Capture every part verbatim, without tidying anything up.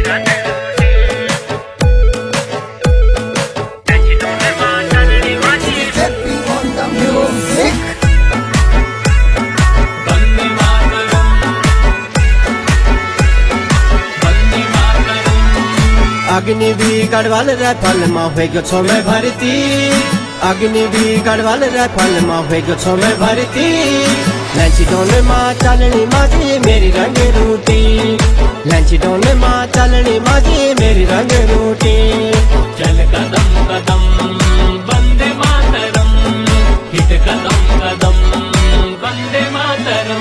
अग्नि भी गढ़वाल रैफल में हुए गो छो में भरती। अग्नि भी गढ़वाल रैफल में हुए गो छो में भरती। लंची डोन माँ चलनी माजी मेरी रंग रूटी। लंची डोन माँ चलनी माजी मेरी रंग रूटी। चल कदम कदम वंदे मातरम, हिट कदम कदम वंदे मातरम।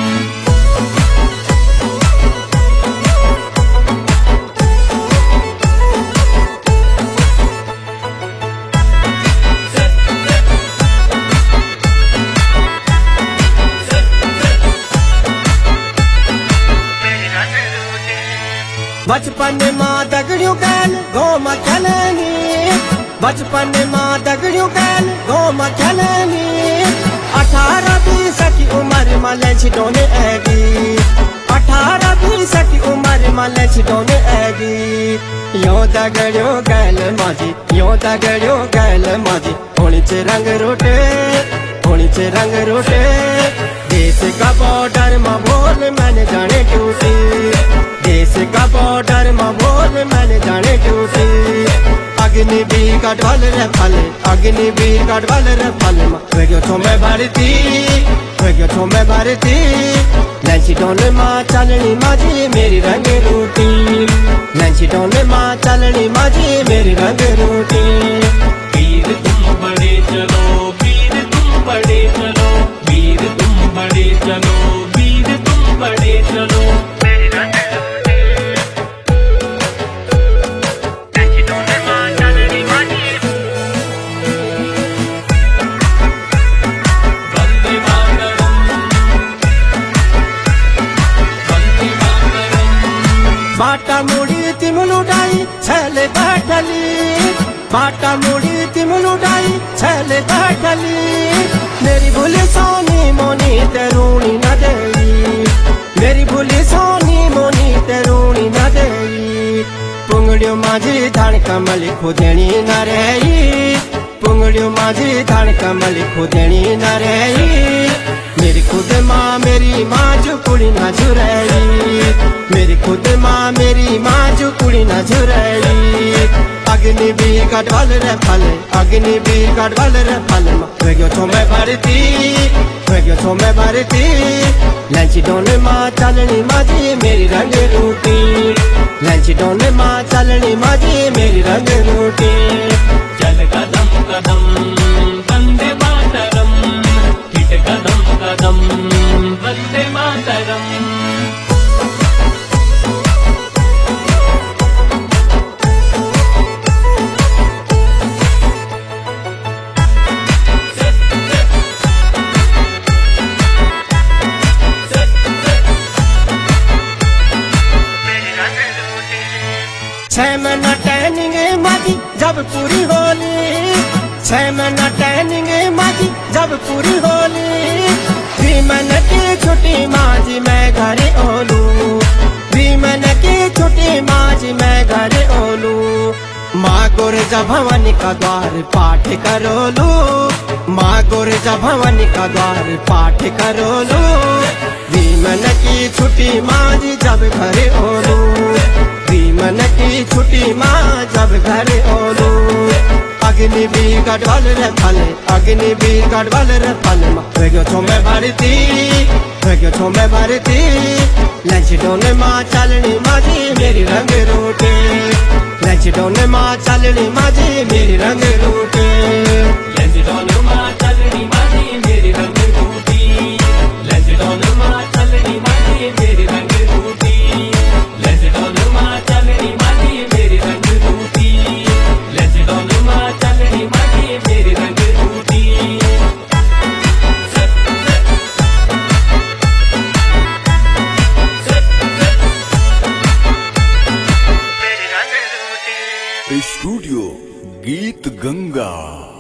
बचपन माँ दगड़ियों कैल गो माँ खेलनी। बचपन माँ दगड़ियों कैल गो माँ खेलनी। अठारह बीस की उम्र में लंची डोने आएगी। अठारह बीस की उम्र में लंची डोने आएगी। यो दगड़ियों कैल माजी, यो दगड़ियों कैल माजी। होनी चे रंग रोटे, होनी चे रंग रोटे। देश का बॉर्डर में बोल मैंने जाने ड्यूटी। देश का बॉर्डर में बोल मैंने जाने ड्यूटी। अग्नि भी गढ़वाल रैफल, अग्नि भी गढ़वाल रैफल में हुए गो छो में भरती। हुए गो छो में भरती। लंची डोन माँ चलनी माजी मेरी रंग रूटी। लंची डोन माँ चलनी माजी मेरी रंग रूटी। वीर तुम बड़े चलो, वीर तुम बड़े चलो, वीर तुम बड़े चलो, वीर तुम बड़े चलो। बाटा मुड़ी तिमलुडाई छले बैठली। बाटा मुड़ी तिमलुडाई छले बैठली। मेरी भूली सोनी मोनी तेरूणी न देई। मेरी भूली सोनी मोनी तेरूणी न देई। पुंगड़ियों माझी धान कमली खुदेनी न रही। पुंगड़ियों माझी धान कमली खुदेनी न रही। मेरी खुद माँ मेरी माँ जो कुड़ी न झुरैली। मेरी खुद माँ मेरी माँ जो कुड़ी न झुरैली। अग्नि भी गढ़वाल रैफल, अग्नि भी गढ़वाल रैफल में हुए गो छो में भरती। हुए गो छो में भरती। लंची डोन माँ चलनी माजी मेरी रंग रूटी। लंची डोन माँ चलनी माजी मेरी रंग रूटी। चल कदम कदम वंदे मातरम, हिट कदम कदम वंदे मातरम। छह महीना ट्रेनिंग माजी जब पूरी होली। छह महीना ट्रेनिंग माजी जब पूरी होली। वी महीने की छुट्टी माजी मैं घरे ओलू। वी महीने की छुट्टी माजी मैं घरे ओलू। माँ गुरजा भवानी का द्वार पाठ करोलू। माँ गुरजा भवानी का द्वार पाठ करोलू। वी महीने की छुट्टी माजी जब घरे ओलू। मन की छुट्टी माँ जब घर ओलू। अग्नि भी गढ़वाल रैफल, अग्नि भी गढ़वाल रैफल में हुए गो छो में भरती। हुए गो छो में भरती। लंच डोन माँ चलनी माजी मेरी रंग रूटी। लंच डोन माँ चलनी माजी मेरी रंग रूटी। लंच डोन माँ चलनी माजी मेरी रंग रूटी। लंच डोन माँ चलनी माजी मेरी रंग रूटी। लंच डोन माँ चलनी माजी मेरी रंग रूटी। लंच डोन माँ चलनी माजी मेरी रंग रूटी। स्टूडियो गीत गंगा।